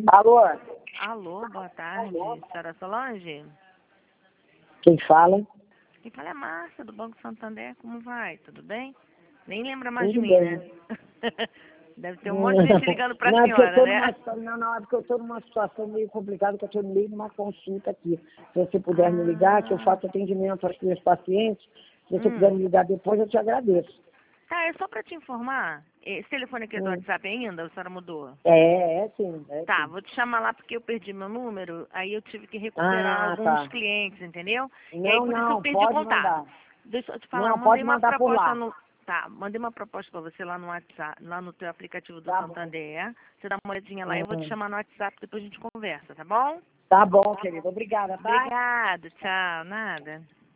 Alô? Alô, boa tarde. Senhora Solange? Quem fala? Quem fala é a Márcia, do Banco Santander. Como vai? Tudo bem? Nem lembra mais de Tudo mim, bem. né? Deve ter um monte de gente ligando pra Não, porque eu senhora, tô né? não, é porque eu estou numa situação meio complicada, que eu estou no meio de uma consulta aqui. Se você puder me ligar, que eu faço atendimento aos meus pacientes, se você puder me ligar depois, eu te agradeço. Tá, é só pra te informar. Esse telefone aqui é do WhatsApp ainda? Ou a senhora mudou? É sim. Tá, vou te chamar lá porque eu perdi meu número, aí eu tive que recuperar Ah, alguns tá. clientes, entendeu? E aí Não, por isso eu não, perdi o pode contato. mandar. Deixa eu te falar, eu Não, mandei pode uma mandar por proposta lá. no. Tá, mandei uma proposta pra você lá no WhatsApp, lá no teu aplicativo do Tá bom. Santander. Você dá uma olhadinha lá, eu vou te Hum. chamar no WhatsApp, depois a gente conversa, tá bom? Tá bom, querido. Obrigada, tá? Obrigada, tchau, nada.